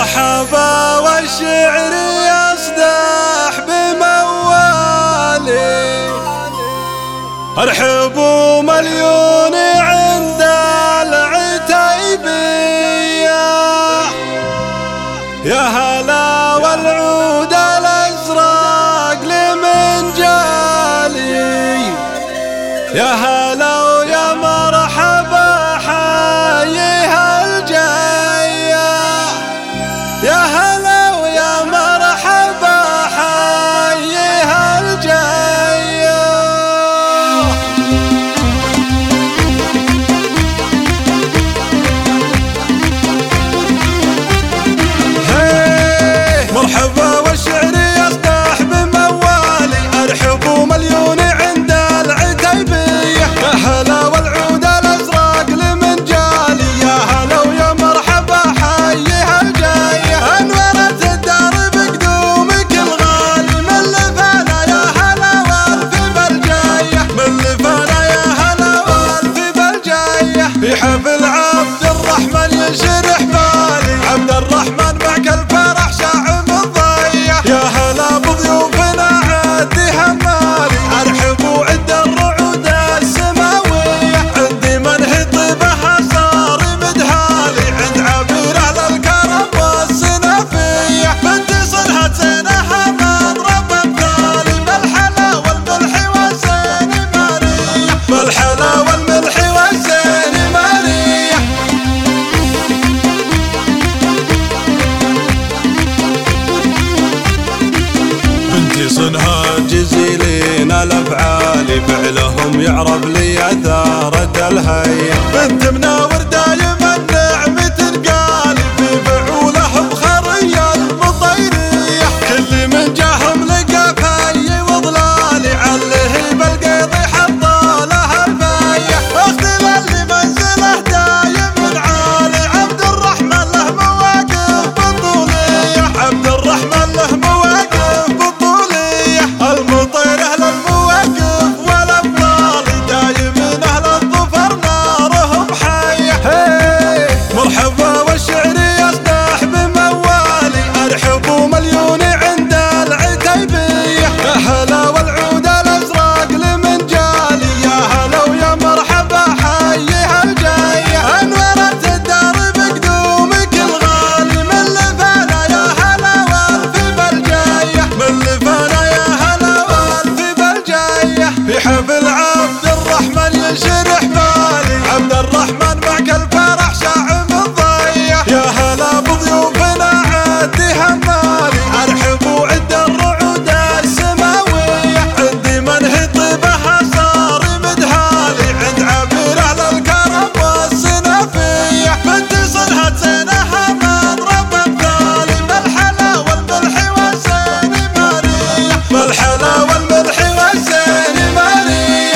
مرحبا والشعر يصدح بموالي، ارحبوا مليون عند العتيبية. يا هلا والعود الازرق لمن جالي، يا هلا ويا مرحبا حيها الجاية، يا هلا ويا مرحبا حيها الجاية. مرحبا والشعر يصدح بموالي، ارحبوا مليون عند العتيبية. يا هلا والعود الازرق لمن جالي، يا هلا ويا مرحبا حيها الجاية. انورت الدار بقدومك الغالي، من لفانا يا هلا والف بالجاية، من لفانا يا هلا والف بالجاية. في حفل عبد الرحمن ينشرح بالي، عبد الرحمن معك الفرح شاعم الضية. يا هلا بضيوفنا عدي همالي، ارحبوا عند الرعود السماوية. عندي منهي طيبها صار مدهالي، عند عبير اهل الكرم والسنافية. بنت صلها زينها من رب الثالي، بالحلا والملح والزين مارية، بالحلا والملح والزين مارية. بنتي صنها جزيلين الافعال، فعلهم يعرف لي اثارة الهية. بنت مناور دايما نعمة قالي، في فعولهم خري المطيرية. كل من جاهم لقى في وضلالي، عليه بالقيض حط لها الفاية. اخت اللي منزله دايم من عالي، عبد الرحمن له مواقف بطولية، عبد الرحمن له مواقف بطولية. المطير اهل المواقف والابطال، دايم من اهل الظفر نارهم حية. مرحبا والشعر يصدح بموالي، ارحبوا مليون عند العتيبية. يا هلا والعود الازرق لمن جالي، يا هلا ويا مرحبا حيها الجاية. انورت الدار بقدومك الغالي، من لفانا يا هلا والف بالجاية، من لفانا يا هلا والف بالجاية. في حفل عبد الرحمن ينشرح بالي، عبد الرحمن معك الفرح شاعم الضية. يا هلا بضيوفنا عدي همالي، ارحبوا عند الرعود السماوية. عندي منهي طيبها صار مدهالي، عند عبير اهل الكرم والسنافية. بنت صلها زينها من رب الثالي، بالحلا والملح والزين مارية، بالحلا والملح والزين مارية.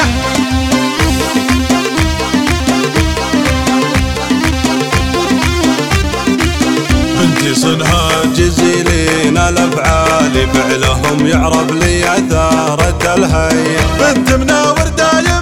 بنتي صنها جزيلين الافعال، فعلهم يعرف لي اثارة الهية. بنت مناور دايم